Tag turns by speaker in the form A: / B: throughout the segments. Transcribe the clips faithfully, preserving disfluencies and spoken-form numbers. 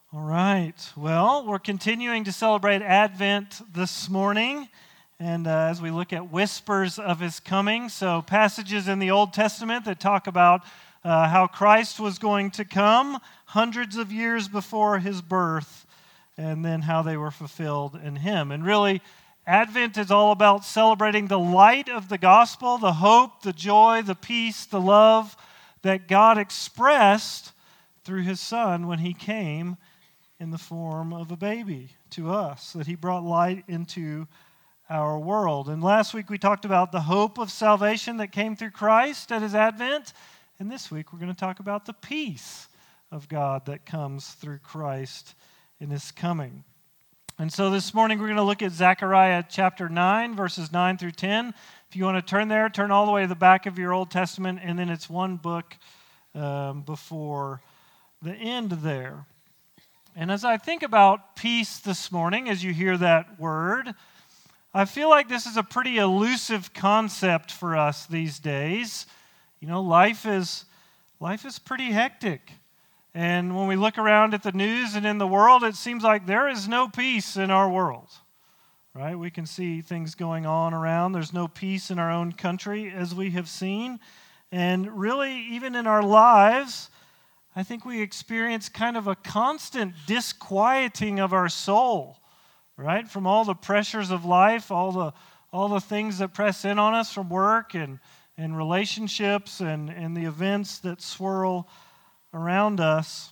A: All right. Well, we're continuing to celebrate Advent this morning, and uh, as we look at whispers of His coming, so passages in the Old Testament that talk about uh, how Christ was going to come hundreds of years before His birth, and then how they were fulfilled in Him. And really, Advent is all about celebrating the light of the gospel, the hope, the joy, the peace, the love that God expressed through His Son when He came in the form of a baby to us, that He brought light into our world. And last week we talked about the hope of salvation that came through Christ at His advent, and this week we're going to talk about the peace of God that comes through Christ in His coming. And so this morning we're going to look at Zechariah chapter nine, verses nine through ten. If you want to turn there, turn all the way to the back of your Old Testament, and then it's one book um, before the end there. And as I think about peace this morning, as you hear that word, I feel like this is a pretty elusive concept for us these days. You know, life is life is pretty hectic. And when we look around at the news and in the world, it seems like there is no peace in our world. Right? We can see things going on around. There's no peace in our own country, as we have seen. And really, even in our lives, I think we experience kind of a constant disquieting of our soul, right? From all the pressures of life, all the all the things that press in on us from work and, and relationships and, and the events that swirl around us.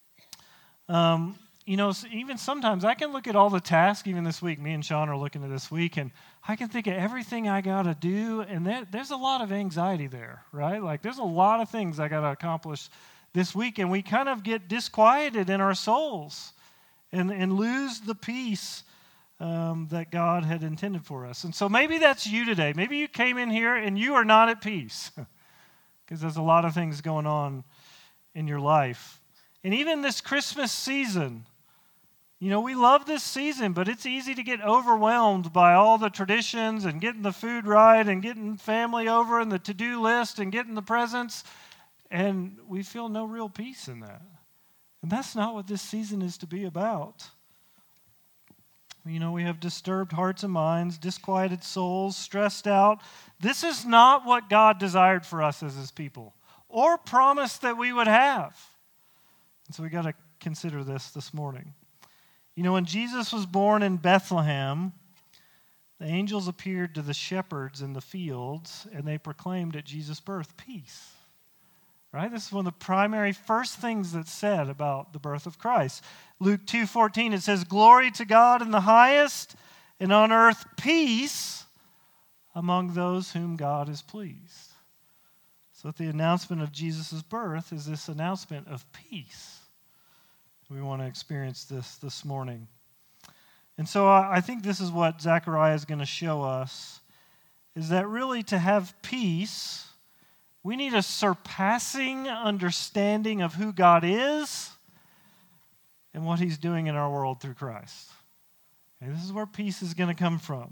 A: Um, you know, even sometimes I can look at all the tasks, even this week, me and Sean are looking at this week, and I can think of everything I got to do, and there, there's a lot of anxiety there, right? Like there's a lot of things I got to accomplish this week, and we kind of get disquieted in our souls and, and lose the peace um, that God had intended for us. And so maybe that's you today. Maybe you came in here and you are not at peace because there's a lot of things going on in your life. And even this Christmas season, you know, we love this season, but it's easy to get overwhelmed by all the traditions and getting the food right and getting family over and the to-do list and getting the presents. And we feel no real peace in that. And that's not what this season is to be about. You know, we have disturbed hearts and minds, disquieted souls, stressed out. This is not what God desired for us as His people, or promised that we would have. And so we got to consider this this morning. You know, when Jesus was born in Bethlehem, the angels appeared to the shepherds in the fields, and they proclaimed at Jesus' birth, peace. Right? This is one of the primary first things that's said about the birth of Christ. Luke two fourteen, it says, "Glory to God in the highest, and on earth peace among those whom God is pleased." So the announcement of Jesus' birth is this announcement of peace. We want to experience this this morning. And so I think this is what Zechariah is going to show us, is that really to have peace, we need a surpassing understanding of who God is and what He's doing in our world through Christ. Okay, this is where peace is going to come from.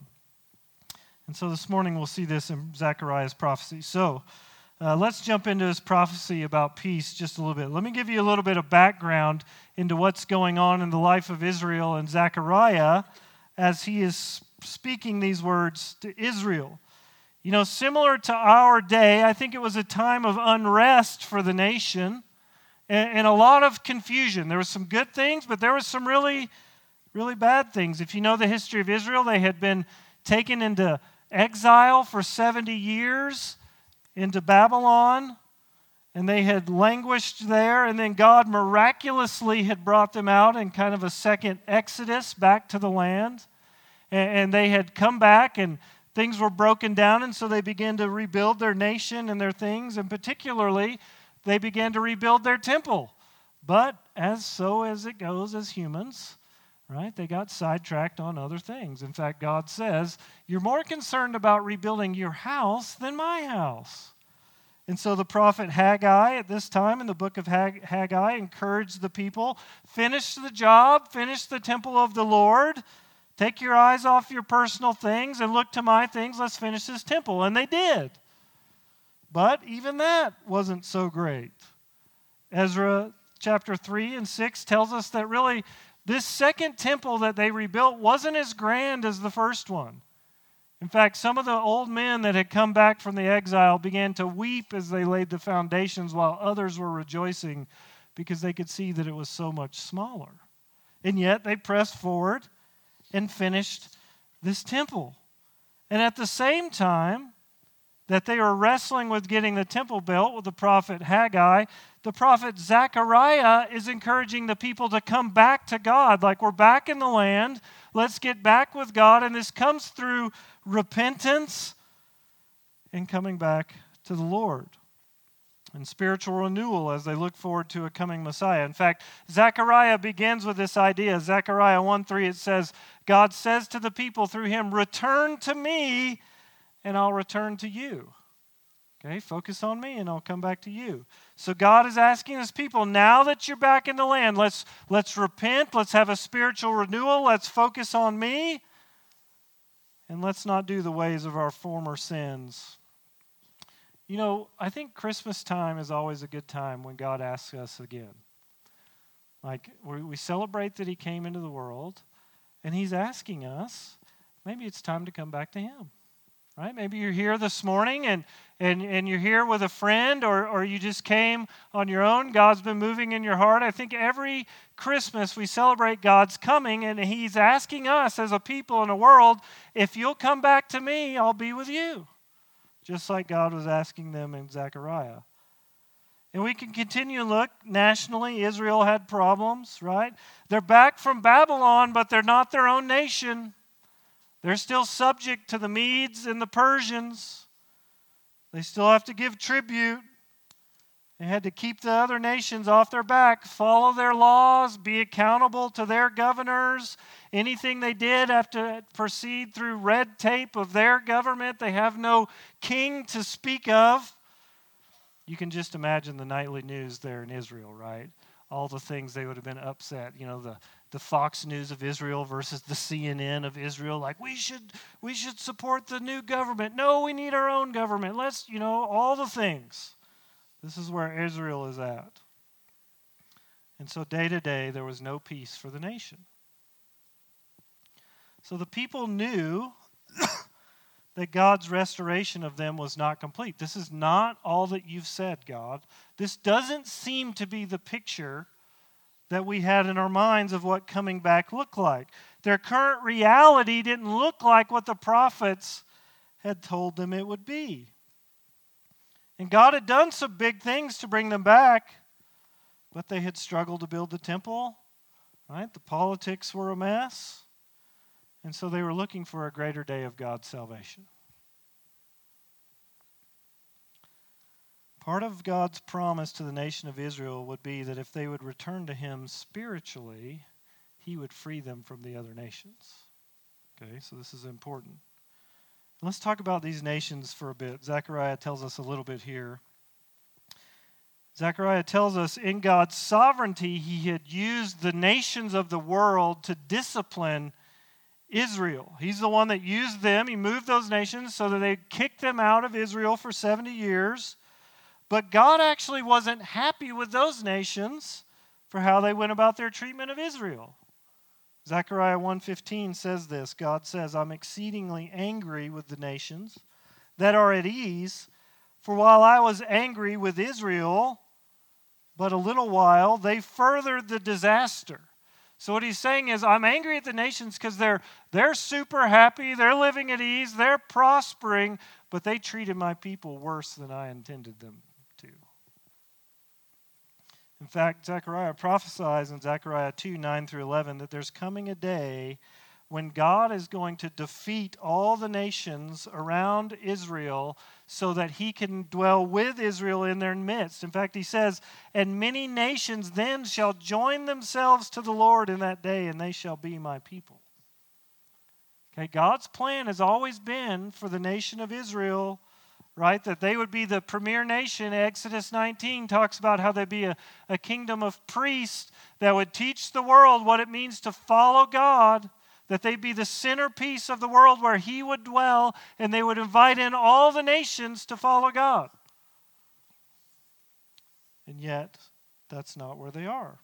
A: And so this morning we'll see this in Zechariah's prophecy. So uh, let's jump into his prophecy about peace just a little bit. Let me give you a little bit of background into what's going on in the life of Israel and Zechariah as he is speaking these words to Israel. You know, similar to our day, I think it was a time of unrest for the nation and, and a lot of confusion. There were some good things, but there was some really, really bad things. If you know the history of Israel, they had been taken into exile for seventy years into Babylon, and they had languished there, and then God miraculously had brought them out in kind of a second exodus back to the land, and, and they had come back, and things were broken down, and so they began to rebuild their nation and their things, and particularly, they began to rebuild their temple. But as so as it goes as humans, right, they got sidetracked on other things. In fact, God says, you're more concerned about rebuilding your house than my house. And so the prophet Haggai at this time in the book of Hag- Haggai encouraged the people, finish the job, finish the temple of the Lord, take your eyes off your personal things and look to my things. Let's finish this temple. And they did. But even that wasn't so great. Ezra chapter three and six tells us that really this second temple that they rebuilt wasn't as grand as the first one. In fact, some of the old men that had come back from the exile began to weep as they laid the foundations, while others were rejoicing because they could see that it was so much smaller. And yet they pressed forward and finished this temple. And at the same time that they were wrestling with getting the temple built with the prophet Haggai, the prophet Zechariah is encouraging the people to come back to God. Like, we're back in the land, let's get back with God. And this comes through repentance and coming back to the Lord, and spiritual renewal as they look forward to a coming Messiah. In fact, Zechariah begins with this idea. Zechariah one three, it says, God says to the people through him, return to me and I'll return to you. Okay, focus on me and I'll come back to you. So God is asking his people, now that you're back in the land, let's, let's repent, let's have a spiritual renewal, let's focus on me, and let's not do the ways of our former sins. You know, I think Christmas time is always a good time when God asks us again. Like, we celebrate that he came into the world, and he's asking us, maybe it's time to come back to him. Right? Maybe you're here this morning and, and, and you're here with a friend, or, or you just came on your own. God's been moving in your heart. I think every Christmas we celebrate God's coming, and he's asking us as a people in a world, if you'll come back to me, I'll be with you. Just like God was asking them in Zechariah. And we can continue to look nationally. Israel had problems, right? They're back from Babylon, but they're not their own nation. They're still subject to the Medes and the Persians. They still have to give tribute. They had to keep the other nations off their back, follow their laws, be accountable to their governors. Anything they did have to proceed through red tape of their government. They have no king to speak of. You can just imagine the nightly news there in Israel, right? All the things they would have been upset. You know, the, the Fox News of Israel versus the C N N of Israel. Like, we should we should support the new government. No, we need our own government. Let's, you know, all the things. This is where Israel is at. And so day to day, there was no peace for the nation. So the people knew that God's restoration of them was not complete. This is not all that you've said, God. This doesn't seem to be the picture that we had in our minds of what coming back looked like. Their current reality didn't look like what the prophets had told them it would be. And God had done some big things to bring them back, but they had struggled to build the temple, right? The politics were a mess. And so they were looking for a greater day of God's salvation. Part of God's promise to the nation of Israel would be that if they would return to him spiritually, he would free them from the other nations. Okay, so this is important. Let's talk about these nations for a bit. Zechariah tells us a little bit here. Zechariah tells us in God's sovereignty, he had used the nations of the world to discipline Israel. He's the one that used them. He moved those nations so that they kicked them out of Israel for seventy years. But God actually wasn't happy with those nations for how they went about their treatment of Israel. Zechariah one fifteen says this. God says, I'm exceedingly angry with the nations that are at ease, for while I was angry with Israel, but a little while, they furthered the disaster. So what he's saying is, I'm angry at the nations because they're, they're super happy, they're living at ease, they're prospering, but they treated my people worse than I intended them to. In fact, Zechariah prophesies in Zechariah two, nine through eleven, that there's coming a day when God is going to defeat all the nations around Israel so that he can dwell with Israel in their midst. In fact, he says, and many nations then shall join themselves to the Lord in that day, and they shall be my people. Okay, God's plan has always been for the nation of Israel, right, that they would be the premier nation. Exodus nineteen talks about how they'd be a, a kingdom of priests that would teach the world what it means to follow God, that they'd be the centerpiece of the world where he would dwell, and they would invite in all the nations to follow God. And yet, that's not where they are.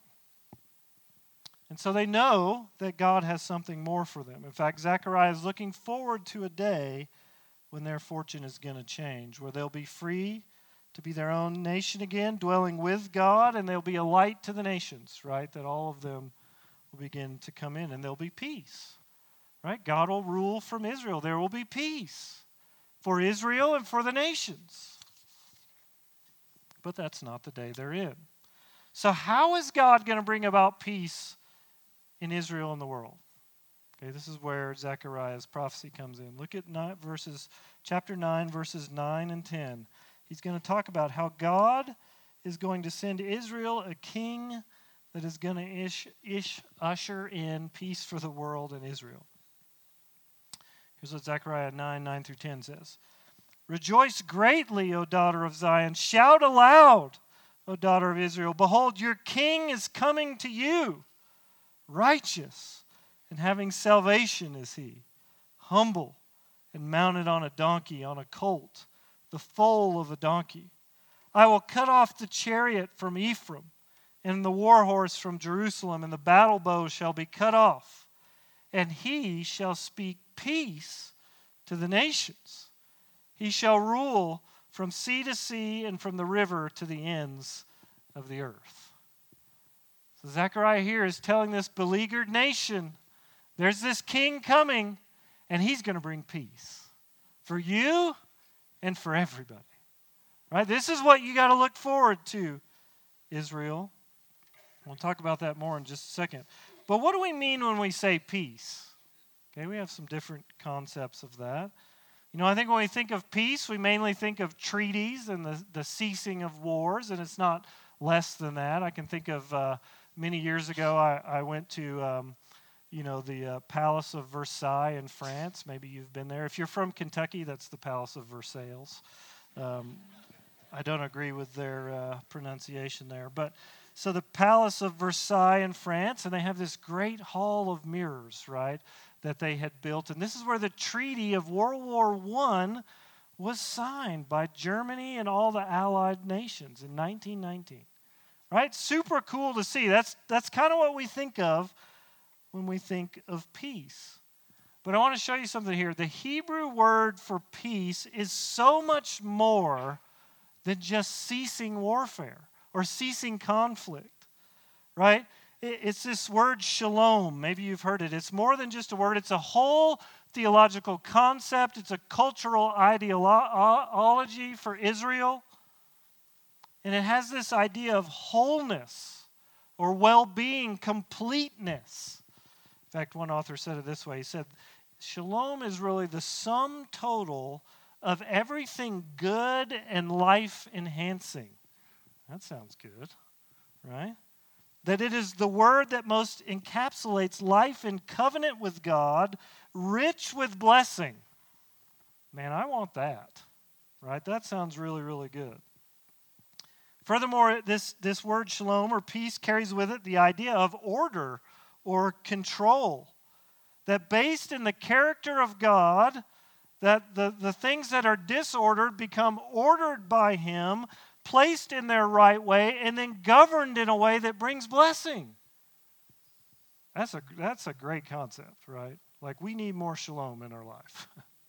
A: And so they know that God has something more for them. In fact, Zechariah is looking forward to a day when their fortune is going to change, where they'll be free to be their own nation again, dwelling with God, and they'll be a light to the nations, right? That all of them will begin to come in, and there'll be peace, right? God will rule from Israel. There will be peace for Israel and for the nations. But that's not the day they're in. So how is God going to bring about peace in Israel and the world? Okay, this is where Zechariah's prophecy comes in. Look at nine, verses, chapter nine, verses nine and ten. He's going to talk about how God is going to send Israel a king that is going to ish, ish, usher in peace for the world and Israel. Here's what Zechariah nine, nine through ten says. Rejoice greatly, O daughter of Zion. Shout aloud, O daughter of Israel. Behold, your king is coming to you. Righteous and having salvation is he. Humble and mounted on a donkey, on a colt, the foal of a donkey. I will cut off the chariot from Ephraim, and the war horse from Jerusalem, and the battle bow shall be cut off. And he shall speak peace to the nations. He shall rule from sea to sea and from the river to the ends of the earth. So Zechariah here is telling this beleaguered nation, there's this king coming, and he's going to bring peace for you and for everybody. Right? This is what you got to look forward to, Israel. We'll talk about that more in just a second. But what do we mean when we say peace? Okay, we have some different concepts of that. You know, I think when we think of peace, we mainly think of treaties and the, the ceasing of wars, and it's not less than that. I can think of uh, many years ago, I, I went to, um, you know, the uh, Palace of Versailles in France. Maybe you've been there. If you're from Kentucky, that's the Palace of Versailles. Um, I don't agree with their uh, pronunciation there. But so the Palace of Versailles in France, and they have this great hall of mirrors, right, that they had built. And this is where the Treaty of World War One was signed by Germany and all the Allied nations in nineteen nineteen. Right? Super cool to see. That's, that's kind of what we think of when we think of peace. But I want to show you something here. The Hebrew word for peace is so much more than just ceasing warfare or ceasing conflict, right? It's this word shalom. Maybe you've heard it. It's more than just a word. It's a whole theological concept. It's a cultural ideology for Israel. And it has this idea of wholeness or well-being, completeness. In fact, one author said it this way. He said, shalom is really the sum total of everything good and life-enhancing. That sounds good, right? That it is the word that most encapsulates life in covenant with God, rich with blessing. Man, I want that, right? That sounds really, really good. Furthermore, this, this word shalom or peace carries with it the idea of order or control. That based in the character of God, that the, the things that are disordered become ordered by Him, placed in their right way, and then governed in a way that brings blessing. That's a, that's a great concept, right? Like we need more shalom in our life.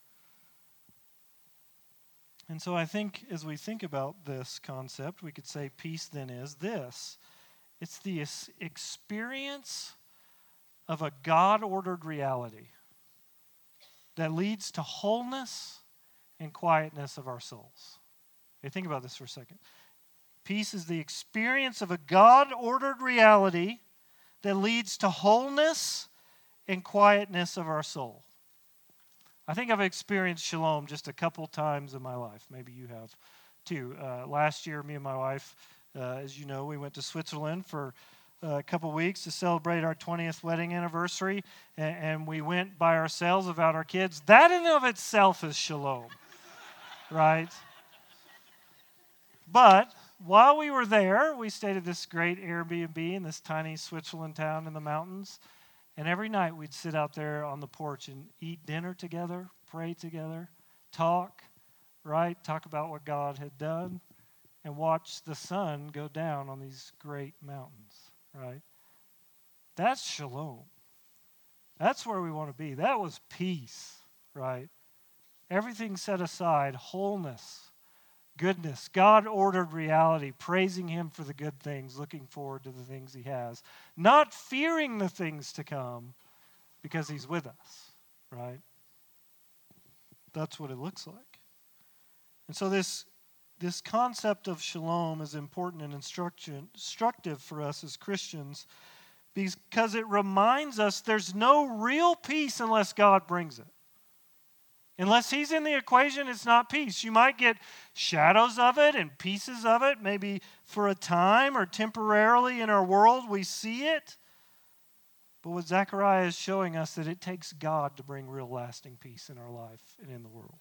A: And so I think as we think about this concept, we could say peace then is this. It's the experience of a God-ordered reality that leads to wholeness and quietness of our souls. Okay, think about this for a second. Peace is the experience of a God-ordered reality that leads to wholeness and quietness of our soul. I think I've experienced shalom just a couple times in my life. Maybe you have too. Uh, last year, me and my wife, uh, as you know, we went to Switzerland for uh, a couple weeks to celebrate our twentieth wedding anniversary, and, and we went by ourselves without our kids. That in and of itself is shalom, right? But while we were there, we stayed at this great Airbnb in this tiny Switzerland town in the mountains. And every night we'd sit out there on the porch and eat dinner together, pray together, talk, right? Talk about what God had done. and watch the sun go down on these great mountains, right? That's shalom. That's where we want to be. That was peace, right? Everything set aside, wholeness, goodness, God-ordered reality, praising Him for the good things, looking forward to the things He has, not fearing the things to come because He's with us, right? That's what it looks like. And so this, this concept of shalom is important and instruction, instructive for us as Christians because it reminds us there's no real peace unless God brings it. Unless He's in the equation, it's not peace. You might get shadows of it and pieces of it, maybe for a time or temporarily in our world we see it. But what Zechariah is showing us that it takes God to bring real lasting peace in our life and in the world.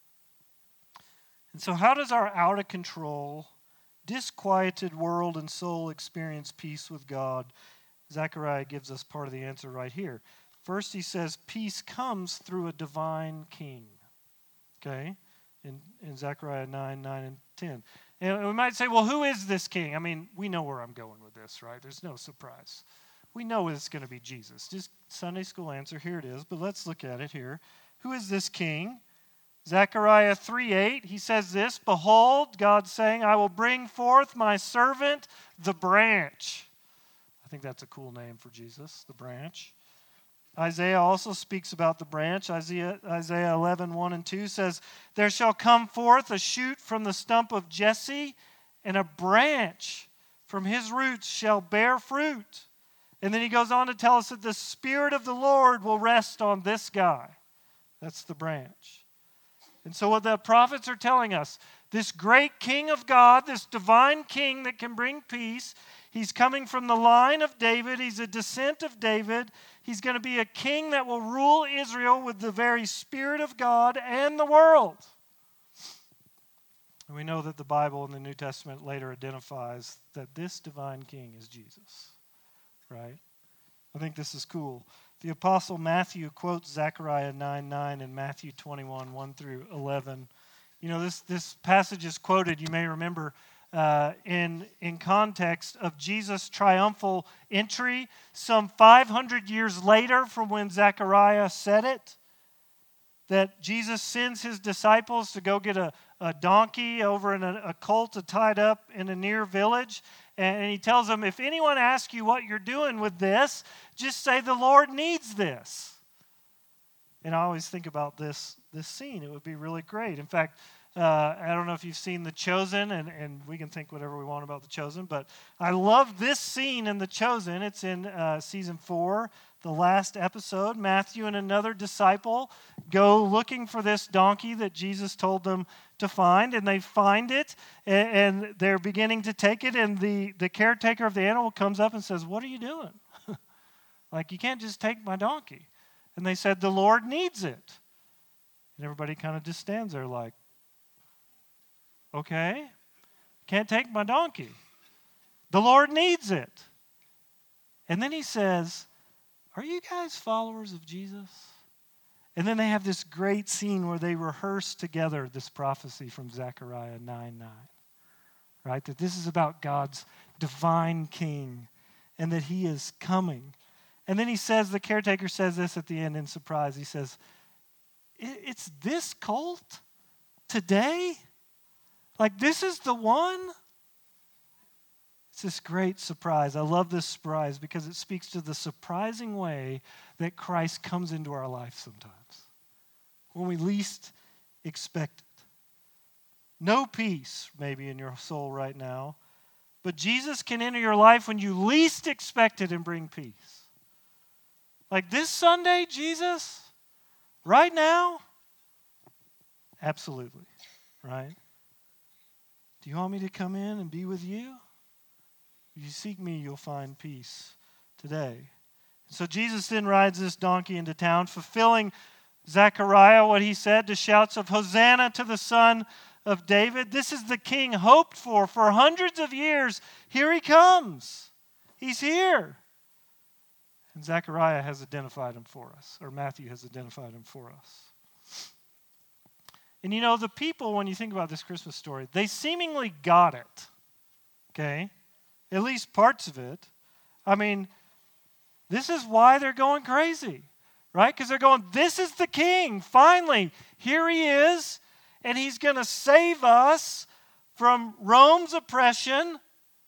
A: And so how does our out of control, disquieted world and soul experience peace with God? Zechariah gives us part of the answer right here. First, he says, peace comes through a divine king. Okay? In, in Zechariah nine, nine, and ten. And we might say, well, who is this king? I mean, we know where I'm going with this, right? There's no surprise. We know it's going to be Jesus. Just Sunday school answer, here it is. But let's look at it here. Who is this king? Zechariah three eight, he says this, behold, God's saying, I will bring forth my servant, the branch. I think that's a cool name for Jesus, the branch. Isaiah also speaks about the branch. Isaiah, Isaiah eleven, one and two says, there shall come forth a shoot from the stump of Jesse, and a branch from his roots shall bear fruit. And then he goes on to tell us that the Spirit of the Lord will rest on this guy. That's the branch. And so what the prophets are telling us, this great King of God, this divine King that can bring peace, He's coming from the line of David. He's a descent of David. He's going to be a king that will rule Israel with the very Spirit of God and the world. And we know that the Bible in the New Testament later identifies that this divine king is Jesus, right? I think this is cool. The Apostle Matthew quotes Zechariah nine nine and Matthew twenty-one, one through eleven. You know, this, this passage is quoted, you may remember, Uh, in, in context of Jesus' triumphal entry some five hundred years later from when Zechariah said it, that Jesus sends His disciples to go get a, a donkey over in a, a colt tied up in a near village, and, and He tells them, if anyone asks you what you're doing with this, just say the Lord needs this. And I always think about this, this scene. It would be really great. In fact, Uh, I don't know if you've seen The Chosen, and, and we can think whatever we want about The Chosen, but I love this scene in The Chosen. It's in uh, season four, the last episode. Matthew and another disciple go looking for this donkey that Jesus told them to find, and they find it, and, and they're beginning to take it, and the, the caretaker of the animal comes up and says, what are you doing? Like, you can't just take my donkey. And they said, the Lord needs it. And everybody kind of just stands there like, okay, can't take my donkey. The Lord needs it. And then He says, are you guys followers of Jesus? And then they have this great scene where they rehearse together this prophecy from Zechariah nine nine, right? That this is about God's divine King and that He is coming. And then he says, the caretaker says this at the end in surprise. He says, it's this colt today? Like, this is the one? It's this great surprise. I love this surprise because it speaks to the surprising way that Christ comes into our life sometimes, when we least expect it. No peace, maybe, in your soul right now, but Jesus can enter your life when you least expect it and bring peace. Like this Sunday, Jesus, right now? Absolutely, right? Do you want me to come in and be with you? If you seek me, you'll find peace today. So Jesus then rides this donkey into town, fulfilling Zechariah, what he said, to shouts of Hosanna to the Son of David. This is the king hoped for for hundreds of years. Here he comes. He's here. And Zechariah has identified him for us, or Matthew has identified him for us. And you know, the people, when you think about this Christmas story, they seemingly got it, okay? At least parts of it. I mean, this is why they're going crazy, right? Because they're going, this is the king, finally. Here he is, and he's going to save us from Rome's oppression.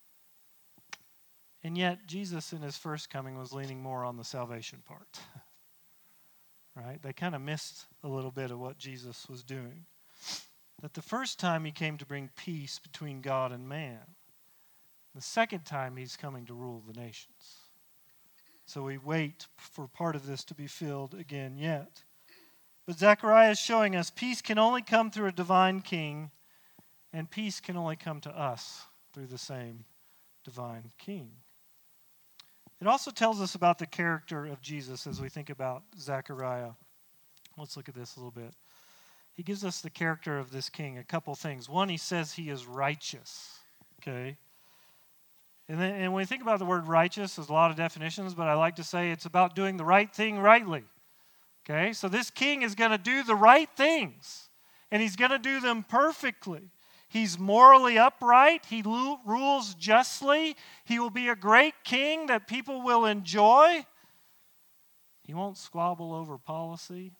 A: And yet, Jesus in his first coming was leaning more on the salvation part. Right? They kind of missed a little bit of what Jesus was doing. That the first time he came to bring peace between God and man. The second time he's coming to rule the nations. So we wait for part of this to be filled again yet. But Zechariah is showing us peace can only come through a divine king, and peace can only come to us through the same divine king. It also tells us about the character of Jesus as we think about Zechariah. Let's look at this a little bit. He gives us the character of this king, a couple things. One, he says he is righteous, okay? And, then, and when we think about the word righteous, there's a lot of definitions, but I like to say it's about doing the right thing rightly, okay? So this king is going to do the right things, and he's going to do them perfectly. He's morally upright. He rules justly. He will be a great king that people will enjoy. He won't squabble over policy.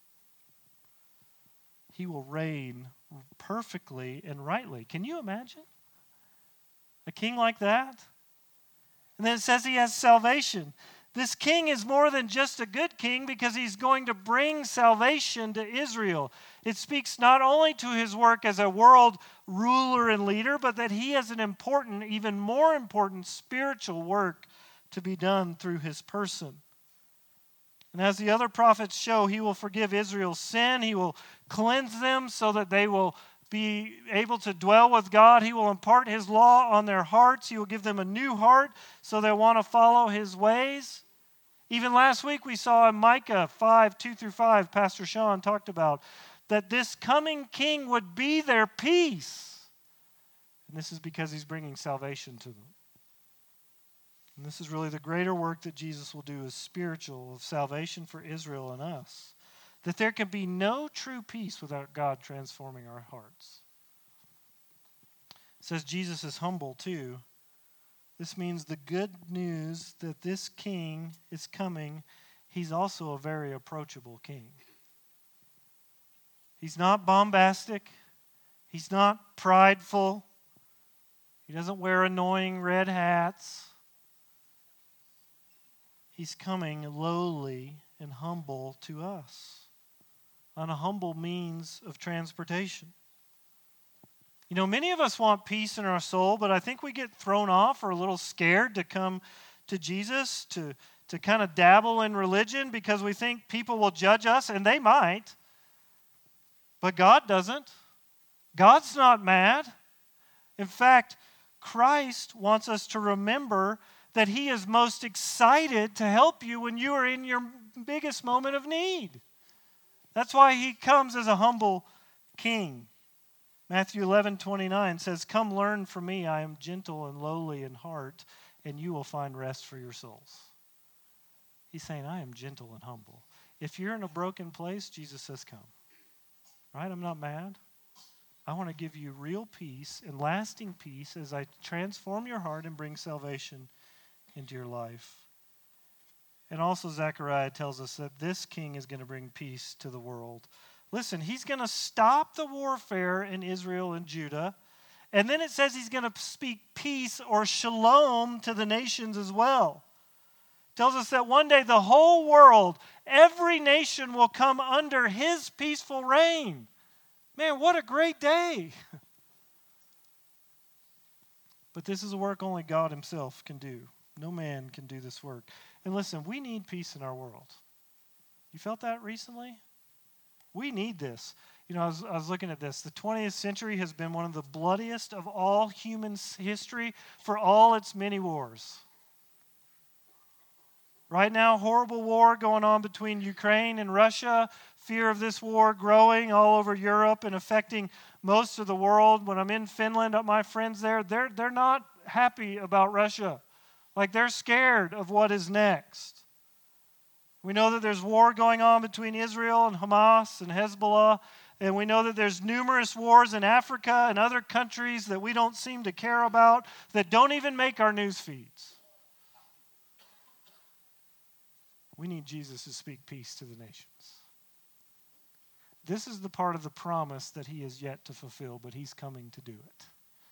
A: He will reign perfectly and rightly. Can you imagine a king like that? And then it says he has salvation. This king is more than just a good king because he's going to bring salvation to Israel. It speaks not only to his work as a world ruler and leader, but that he has an important, even more important spiritual work to be done through his person. And as the other prophets show, he will forgive Israel's sin. He will cleanse them so that they will be able to dwell with God. He will impart his law on their hearts. He will give them a new heart so they'll want to follow his ways. Even last week we saw in Micah five, two through five, Pastor Sean talked about that this coming king would be their peace. And this is because he's bringing salvation to them. And this is really the greater work that Jesus will do is spiritual, of salvation for Israel and us. That there can be no true peace without God transforming our hearts. It says Jesus is humble too. This means the good news that this king is coming, he's also a very approachable king. He's not bombastic. He's not prideful. He doesn't wear annoying red hats. He's coming lowly and humble to us on a humble means of transportation. You know, many of us want peace in our soul, but I think we get thrown off or a little scared to come to Jesus, to, to kind of dabble in religion because we think people will judge us, and they might. But God doesn't. God's not mad. In fact, Christ wants us to remember that he is most excited to help you when you are in your biggest moment of need. That's why he comes as a humble king. Matthew eleven twenty-nine says, "Come learn from me, I am gentle and lowly in heart, and you will find rest for your souls." He's saying, I am gentle and humble. If you're in a broken place, Jesus says, come. Right? I'm not mad. I want to give you real peace and lasting peace as I transform your heart and bring salvation into your life. And also Zechariah tells us that this king is going to bring peace to the world. Listen, he's going to stop the warfare in Israel and Judah. And then it says he's going to speak peace or shalom to the nations as well. It tells us that one day the whole world, every nation will come under his peaceful reign. Man, what a great day. But this is a work only God himself can do. No man can do this work. And listen, we need peace in our world. You felt that recently? We need this. You know, I was, I was looking at this. The twentieth century has been one of the bloodiest of all human history for all its many wars. Right now, horrible war going on between Ukraine and Russia. Fear of this war growing all over Europe and affecting most of the world. When I'm in Finland, my friends there, they're, they're not happy about Russia. Like they're scared of what is next. We know that there's war going on between Israel and Hamas and Hezbollah. And we know that there's numerous wars in Africa and other countries that we don't seem to care about, that don't even make our news feeds. We need Jesus to speak peace to the nations. This is the part of the promise that he is yet to fulfill, but he's coming to do it.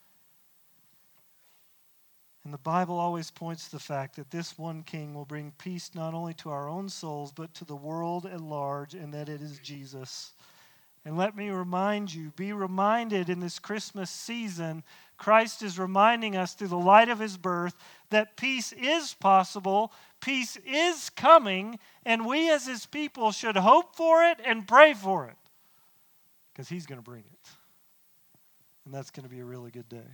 A: And the Bible always points to the fact that this one king will bring peace not only to our own souls, but to the world at large, and that it is Jesus. And let me remind you, be reminded in this Christmas season, Christ is reminding us through the light of his birth that peace is possible, peace is coming, and we as his people should hope for it and pray for it. Because he's going to bring it. And that's going to be a really good day.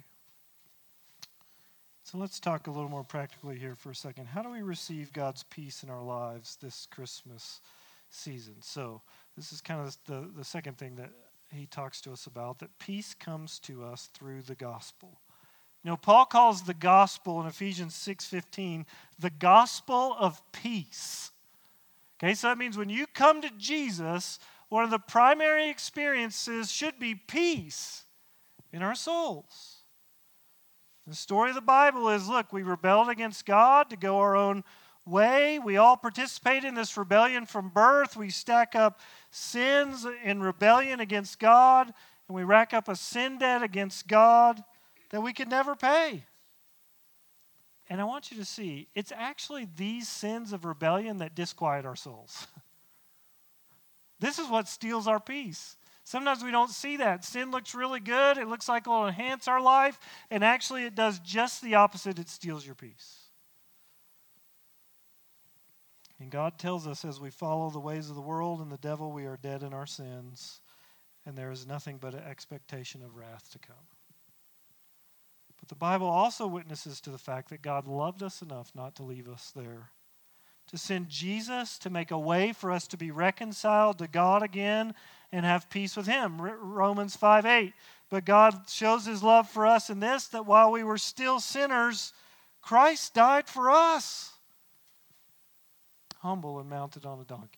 A: So let's talk a little more practically here for a second. How do we receive God's peace in our lives this Christmas season? So this is kind of the, the second thing that he talks to us about, that peace comes to us through the gospel. You know, Paul calls the gospel in Ephesians six fifteen the gospel of peace. Okay, so that means when you come to Jesus, one of the primary experiences should be peace in our souls. The story of the Bible is, look, we rebelled against God to go our own way. We all participate in this rebellion from birth. We stack up sins in rebellion against God, and we rack up a sin debt against God that we could never pay. And I want you to see, it's actually these sins of rebellion that disquiet our souls. This is what steals our peace. Sometimes we don't see that. Sin looks really good. It looks like it will enhance our life. And actually it does just the opposite. It steals your peace. And God tells us as we follow the ways of the world and the devil, we are dead in our sins. And there is nothing but an expectation of wrath to come. But the Bible also witnesses to the fact that God loved us enough not to leave us there. To send Jesus to make a way for us to be reconciled to God again and have peace with him. Romans five eight. But God shows his love for us in this, that while we were still sinners, Christ died for us. Humble and mounted on a donkey.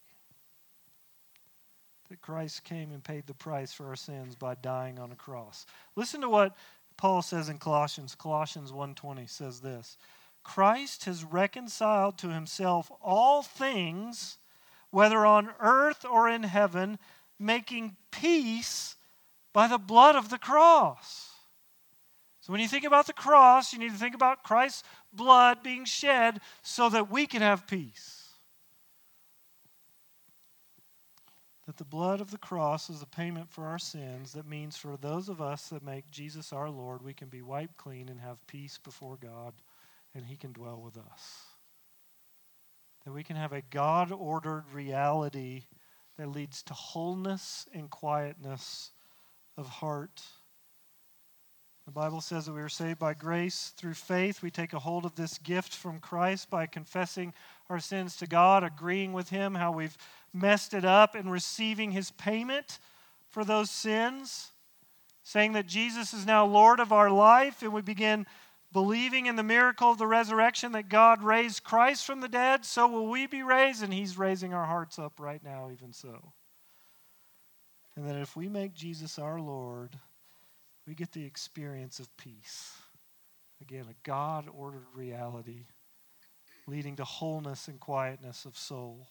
A: That Christ came and paid the price for our sins by dying on a cross. Listen to what Paul says in Colossians. Colossians one twenty says this. Christ has reconciled to himself all things, whether on earth or in heaven, making peace by the blood of the cross. So when you think about the cross, you need to think about Christ's blood being shed so that we can have peace. That the blood of the cross is the payment for our sins. That means for those of us that make Jesus our Lord, we can be wiped clean and have peace before God. And he can dwell with us. That we can have a God-ordered reality that leads to wholeness and quietness of heart. The Bible says that we are saved by grace through faith. We take a hold of this gift from Christ by confessing our sins to God, agreeing with him how we've messed it up, and receiving his payment for those sins. Saying that Jesus is now Lord of our life, and we begin believing in the miracle of the resurrection, that God raised Christ from the dead, so will we be raised, and he's raising our hearts up right now even so. And that if we make Jesus our Lord, we get the experience of peace. Again, a God-ordered reality leading to wholeness and quietness of soul.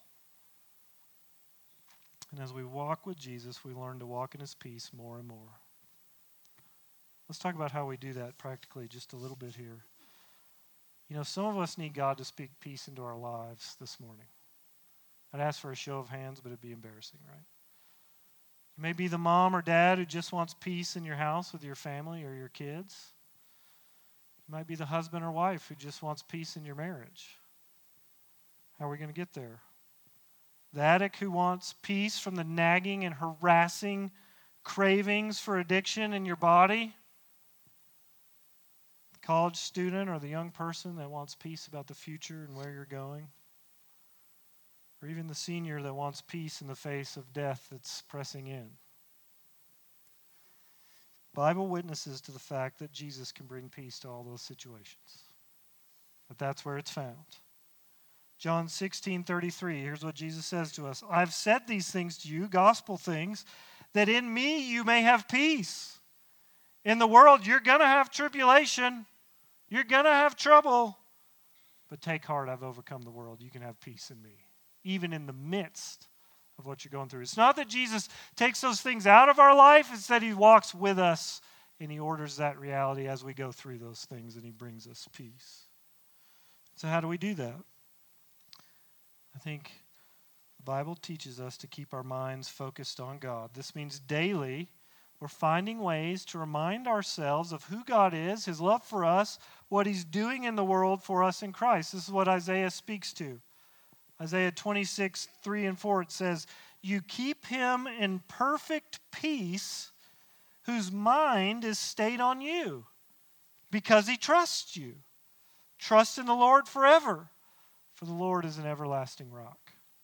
A: And as we walk with Jesus, we learn to walk in his peace more and more. Let's talk about how we do that practically just a little bit here. You know, some of us need God to speak peace into our lives this morning. I'd ask for a show of hands, but it'd be embarrassing, right? You may be the mom or dad who just wants peace in your house with your family or your kids. You might be the husband or wife who just wants peace in your marriage. How are we going to get there? The addict who wants peace from the nagging and harassing cravings for addiction in your body. The college student or the young person that wants peace about the future and where you're going. Or even the senior that wants peace in the face of death that's pressing in. Bible witnesses to the fact that Jesus can bring peace to all those situations. But that's where it's found. John sixteen thirty-three, here's what Jesus says to us. I've said these things to you, gospel things, that in me you may have peace. In the world, you're going to have tribulation. You're going to have trouble. But take heart, I've overcome the world. You can have peace in me, even in the midst of what you're going through. It's not that Jesus takes those things out of our life. It's that he walks with us and he orders that reality as we go through those things and he brings us peace. So how do we do that? I think the Bible teaches us to keep our minds focused on God. This means daily we're finding ways to remind ourselves of who God is, his love for us, what he's doing in the world for us in Christ. This is what Isaiah speaks to. Isaiah twenty-six, three and four, it says, "You keep him in perfect peace whose mind is stayed on you because he trusts you. Trust in the Lord forever, for the Lord is an everlasting rock."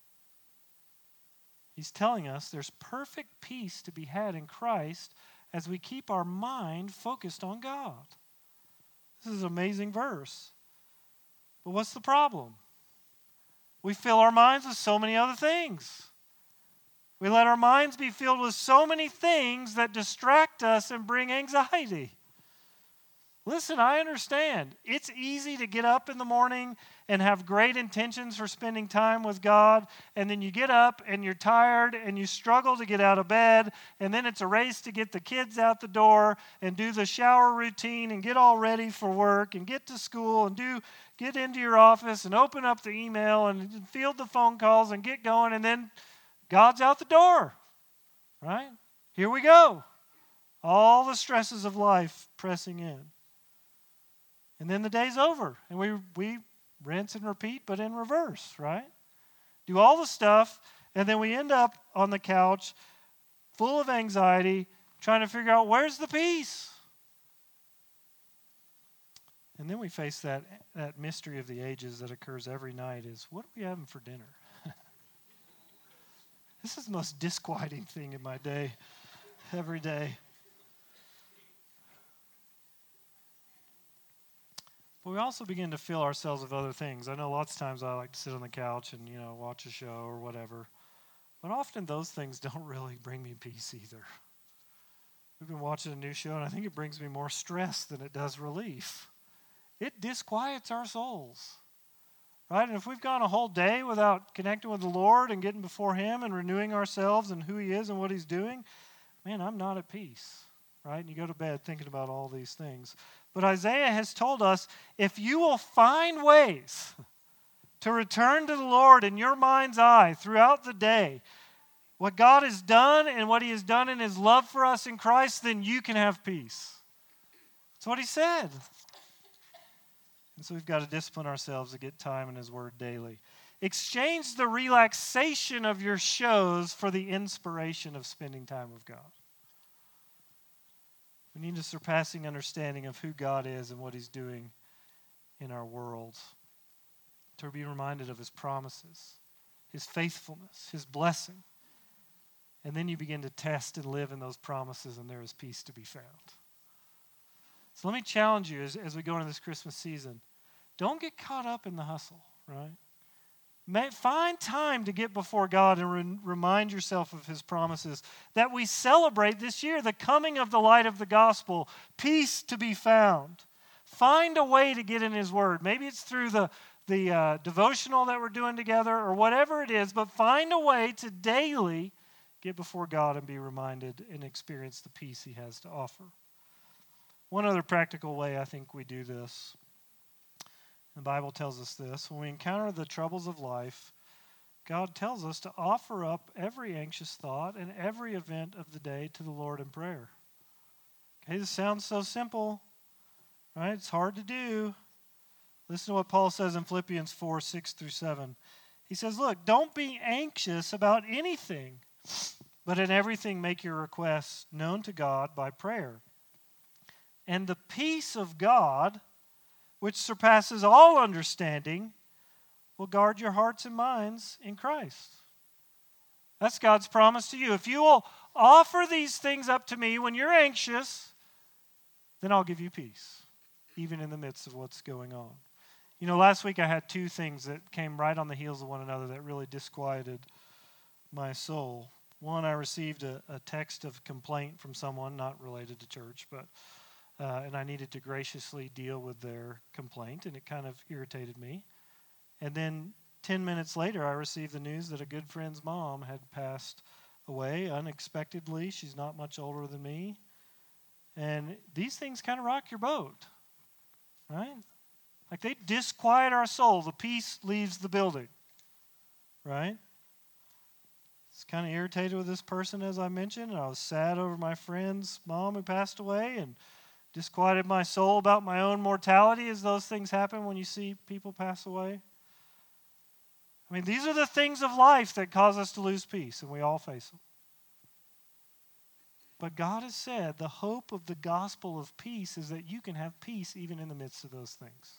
A: He's telling us there's perfect peace to be had in Christ as we keep our mind focused on God. This is an amazing verse. But what's the problem? We fill our minds with so many other things. We let our minds be filled with so many things that distract us and bring anxiety. Listen, I understand. It's easy to get up in the morning and have great intentions for spending time with God, and then you get up and you're tired and you struggle to get out of bed, and then it's a race to get the kids out the door and do the shower routine and get all ready for work and get to school and do get into your office and open up the email and field the phone calls and get going, and then God's out the door, right? Here we go. All the stresses of life pressing in. And then the day's over, and we we rinse and repeat, but in reverse, right? Do all the stuff, and then we end up on the couch full of anxiety, trying to figure out where's the peace. And then we face that, that mystery of the ages that occurs every night is, what are we having for dinner? This is the most disquieting thing in my day, every day. But we also begin to fill ourselves with other things. I know lots of times I like to sit on the couch and, you know, watch a show or whatever. But often those things don't really bring me peace either. We've been watching a new show, and I think it brings me more stress than it does relief. It disquiets our souls, right? And if we've gone a whole day without connecting with the Lord and getting before him and renewing ourselves and who he is and what he's doing, man, I'm not at peace, right? And you go to bed thinking about all these things. But Isaiah has told us, if you will find ways to return to the Lord in your mind's eye throughout the day, what God has done and what he has done in his love for us in Christ, then you can have peace. That's what he said. And so we've got to discipline ourselves to get time in his word daily. Exchange the relaxation of your shows for the inspiration of spending time with God. We need a surpassing understanding of who God is and what he's doing in our world. To be reminded of his promises, his faithfulness, his blessing. And then you begin to test and live in those promises, and there is peace to be found. So let me challenge you as, as we go into this Christmas season. Don't get caught up in the hustle, right? May, find time to get before God and re- remind yourself of his promises that we celebrate this year, the coming of the light of the gospel, peace to be found. Find a way to get in his word. Maybe it's through the, the uh, devotional that we're doing together or whatever it is, but find a way to daily get before God and be reminded and experience the peace he has to offer. One other practical way I think we do this, the Bible tells us this, when we encounter the troubles of life, God tells us to offer up every anxious thought and every event of the day to the Lord in prayer. Okay, this sounds so simple, right? It's hard to do. Listen to what Paul says in Philippians four, six through seven. He says, look, don't be anxious about anything, but in everything make your requests known to God by prayer. And the peace of God, which surpasses all understanding, will guard your hearts and minds in Christ. That's God's promise to you. If you will offer these things up to me when you're anxious, then I'll give you peace, even in the midst of what's going on. You know, last week I had two things that came right on the heels of one another that really disquieted my soul. One, I received a, a text of complaint from someone not related to church, but uh, and I needed to graciously deal with their complaint, and it kind of irritated me. And then ten minutes later, I received the news that a good friend's mom had passed away unexpectedly. She's not much older than me. And these things kind of rock your boat, right? Like they disquiet our soul. The peace leaves the building, right? It's kind of irritated with this person, as I mentioned, and I was sad over my friend's mom who passed away and disquieted my soul about my own mortality as those things happen when you see people pass away. I mean, these are the things of life that cause us to lose peace, and we all face them. But God has said the hope of the gospel of peace is that you can have peace even in the midst of those things.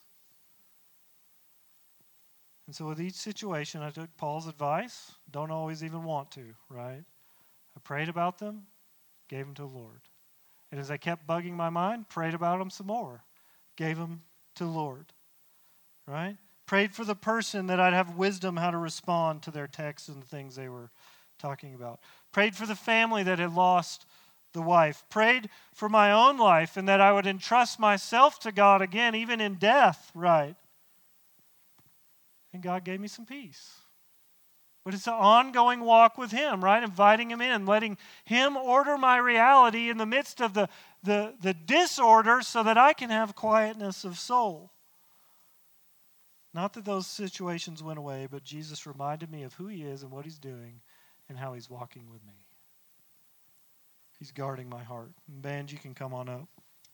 A: And so with each situation, I took Paul's advice. Don't always even want to, right? I prayed about them, gave them to the Lord. And as I kept bugging my mind, prayed about them some more, gave them to the Lord, right? Prayed for the person that I'd have wisdom how to respond to their texts and the things they were talking about. Prayed for the family that had lost the wife. Prayed for my own life and that I would entrust myself to God again, even in death, right? And God gave me some peace. But it's an ongoing walk with Him, right? Inviting Him in, letting Him order my reality in the midst of the, the, the disorder so that I can have quietness of soul. Not that those situations went away, but Jesus reminded me of who He is and what He's doing and how He's walking with me. He's guarding my heart. And band, you can come on up.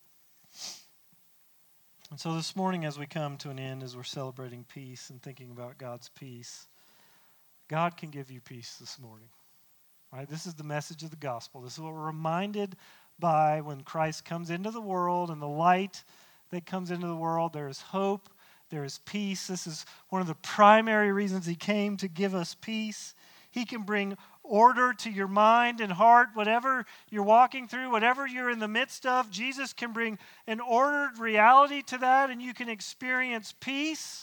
A: And so this morning as we come to an end, as we're celebrating peace and thinking about God's peace, God can give you peace this morning. Right? This is the message of the gospel. This is what we're reminded by when Christ comes into the world and the light that comes into the world. There is hope. There is peace. This is one of the primary reasons He came, to give us peace. He can bring order to your mind and heart, whatever you're walking through, whatever you're in the midst of. Jesus can bring an ordered reality to that, and you can experience peace.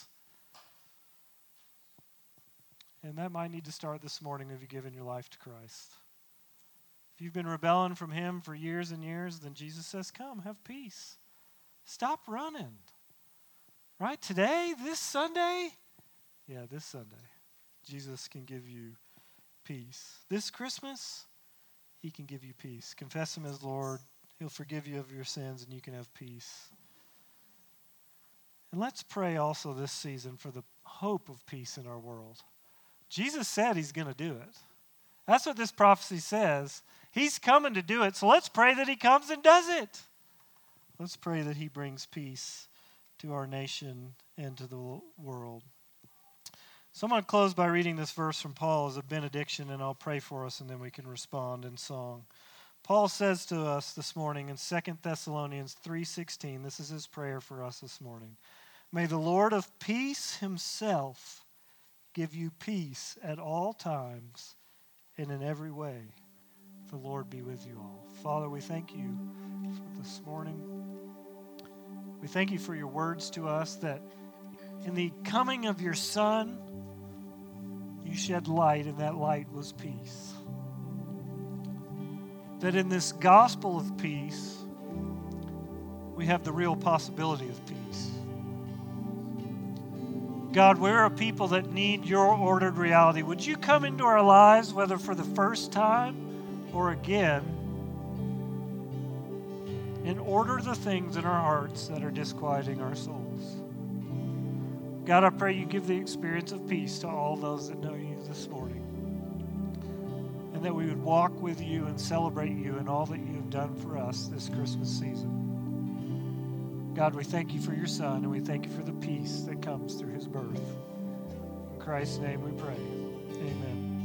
A: And that might need to start this morning if you've given your life to Christ. If you've been rebelling from Him for years and years, then Jesus says, come, have peace. Stop running. Right? Today, this Sunday, yeah, this Sunday, Jesus can give you peace. This Christmas, He can give you peace. Confess Him as Lord. He'll forgive you of your sins, and you can have peace. And let's pray also this season for the hope of peace in our world. Jesus said He's going to do it. That's what this prophecy says. He's coming to do it, so let's pray that He comes and does it. Let's pray that He brings peace to our nation and to the world. So I'm going to close by reading this verse from Paul as a benediction, and I'll pray for us, and then we can respond in song. Paul says to us this morning in Second Thessalonians three sixteen, this is his prayer for us this morning. May the Lord of peace Himself give you peace at all times and in every way. The Lord be with you all. Father, we thank you for this morning. We thank you for your words to us, that in the coming of your Son, you shed light, and that light was peace. That in this gospel of peace, we have the real possibility of peace. God, we're a people that need your ordered reality. Would you come into our lives, whether for the first time or again, and order the things in our hearts that are disquieting our souls? God, I pray you give the experience of peace to all those that know you this morning, and that we would walk with you and celebrate you in all that you have done for us this Christmas season. God, we thank you for your Son, and we thank you for the peace that comes through His birth. In Christ's name we pray. Amen.